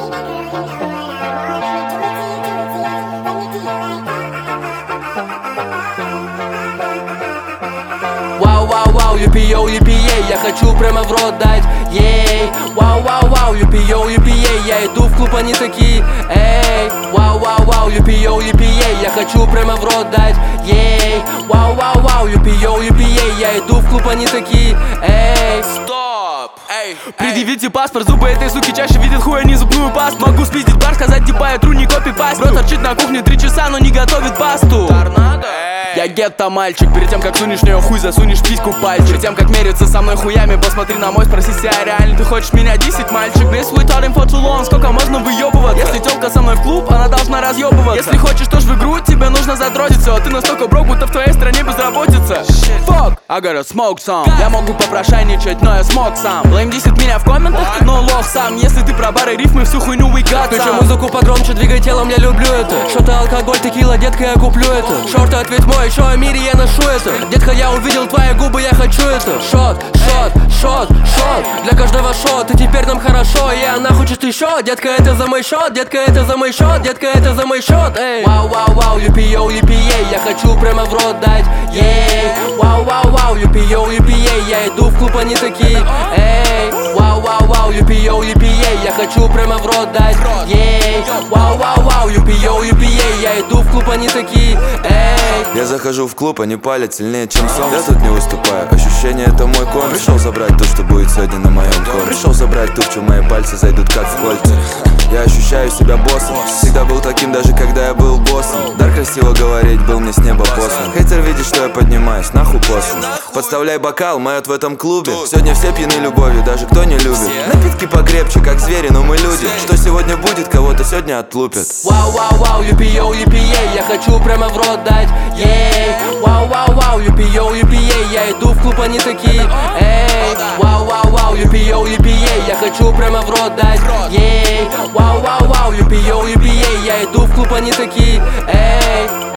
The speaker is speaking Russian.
Вау-вау-вау, юпи-йоу, юпи-ей, я хочу прямо в рот дать, ей. Вау-вау-вау, юпи-йоу, юпи-ей, я иду в клуб, они такие, эй. Вау-вау-вау, юпи-йоу, юпи-ей, я хочу прямо в рот дать, ей. Вау-вау-вау, юпи-йоу, юпи-ей, я иду в клуб, они такие, эй. Стоп! Эй, Предъявите паспорт, зубы этой суки чаще видят хуй, а не зубную пасту. Могу спиздить бар, сказать типа я тру, не копи-паст. Бро торчит на кухне 3 часа, но не готовит пасту. торнадо. Я гетто мальчик, перед тем как сунешь в неё хуй, засунешь письку пальчик. Перед тем как мериться со мной хуями, посмотри на мой, спроси себя реально. Ты хочешь меня десять, мальчик? This we taught him for too long, сколько можно выебываться? Если тёлка со мной в клуб, она должна разъебываться. Если хочешь тоже в игру, тебе нужно задротить всё. Ты настолько брок, будто в твоей стране безработица. Fuck, I gotta smoke some. Я могу попрошайничать, но я смог сам. Блейм 10 меня в комментах, но лох сам. Если ты про бары, рифмы, всю хуйню we got Включи some. музыку погромче, двигай телом, я люблю это. Что-то алкоголь, текила, детка, я куплю это. Шорты, ответь мой, еще о мире я ношу это. Детка, я увидел твои губы, я хочу это. Шот, шот, шот, шот. Для каждого шот, и теперь нам хорошо. И она хочет еще. Детка, это за мой счет, детка, это за мой счет, детка, это за мой счет. Эй. Вау-вау-вау, юпи-йоу, юпи-ей, я хочу прямо в рот дать, ей. Вау-вау-вау, юпи-йоу, юпи-ей, я иду в клуб, они такие, эй. Вау-вау-вау, юпи-йоу, юпи-ей, я хочу прямо в рот дать, ей. Вау-вау-вау, юпи-йоу, юпи-ей, я иду в клуб, они такие, эй. Я захожу в клуб, они палят сильнее, чем сон. Я тут не выступаю, ощущение это мой кон. Пришел забрать то, что будет сегодня на моем коне. Пришел забрать ту, в чем мои пальцы зайдут как в кольца. Я ощущаю себя боссом. Всегда был таким, даже когда я был боссом. Дар красиво говорить был мне с неба послан. Хейтер видит, что я поднимаюсь, нахуй послан. Подставляй бокал, моет в этом клубе. Сегодня все пьяны любовью, даже кто не любит. Напитки покрепче, как звери, но мы люди. Что сегодня будет, кого-то сегодня отлупят. Вау-вау-вау, юпи-йоу, юпи-ей, я хочу прямо в рот дать, ей. Вау-вау-вау, юпи-йоу, юпи-ей, я иду в клуб, они такие, эй. Вау-вау-вау, юпи-йоу, юпи-ей, я хочу прямо в рот дать, ей. Вау-вау-вау, юпи-йоу, юпи-ей, я иду в клуб, они такие, эй.